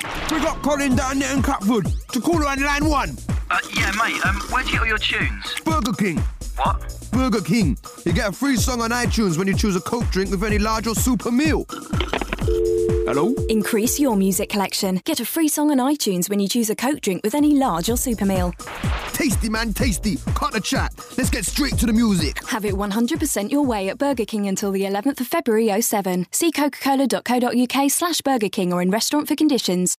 We got Colin down there in Catford. To call her on line 1. Yeah, mate, where'd you get all your tunes? Burger King. What? Burger King. You get a free song on iTunes when you choose a Coke drink with any large or super meal. Hello? Increase your music collection. Get a free song on iTunes when you choose a Coke drink with any large or super meal. Tasty, man, tasty. Cut the chat. Let's get straight to the music. Have it 100% your way at Burger King until the 11th of February 07. See coca-cola.co.uk/Burger King or in restaurant for conditions.